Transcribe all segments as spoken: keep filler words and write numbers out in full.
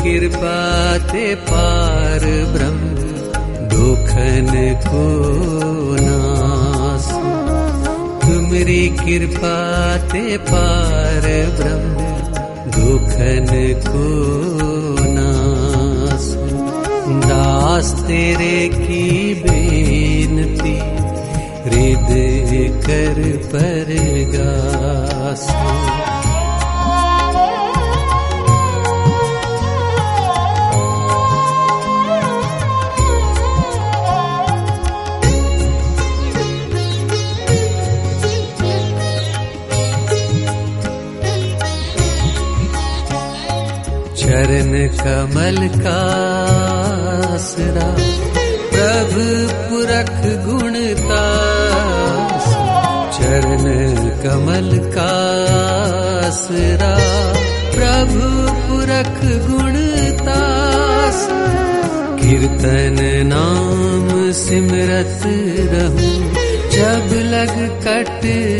कृपा ते पार ब्रह्म दुखन को नास। तुमरी कृपा ते पार ब्रह्म दुखन को नास। दास तेरे की बेनती हृदय कर परगास। चरण कमल का आसरा प्रभु पुरख गुणतास। चरण कमल का आसरा प्रभु पुरख गुणतास। कीर्तन नाम सिमरत रहूं जब लग कट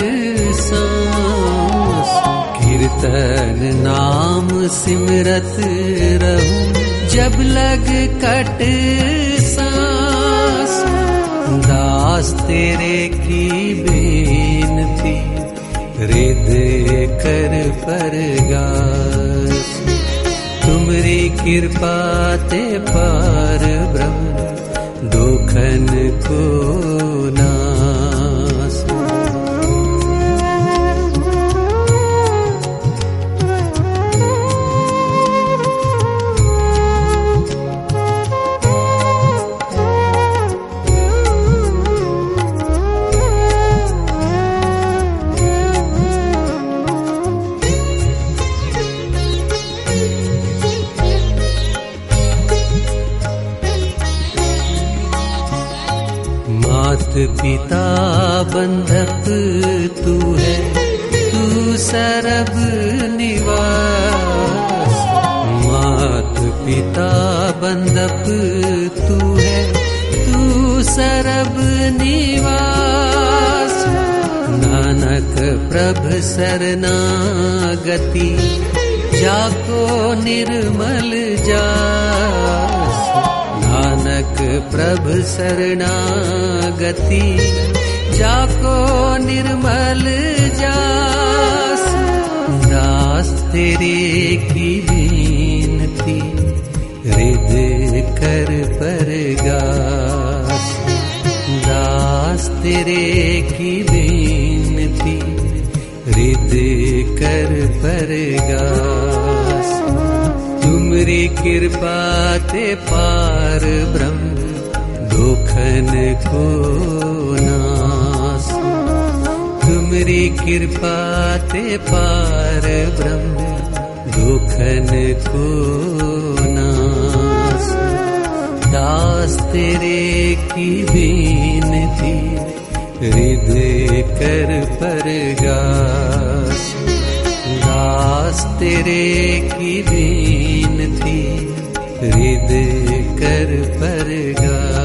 सांस। कीर्तन नाम सिमरत रहूं जब लग कट सांस। दास तेरे की बेनती हृदय कर परगास। तुमरी कृपा ते पार ब्रह्म दुखन को नास। पिता बंधप तू है, तू सरब निवास। मात पिता बंधप तू है, तू सरब निवास। नानक प्रभ शरणागति जाको निर्मल जास। नानक प्रभ शरणागति जाको निर्मल जास। दास तेरे की बेनती हृदय कर परगास। दास तेरे की बेनती हृदय कर परगास। तुमरी कृपा ते पार ब्रह्म दुखन को नास। तुमरी कृपा ते पार ब्रह्म दुखन को नास। दास तेरे की बेनती हृदय कर परगास। दास तेरे की बेनती हृदय कर परगास।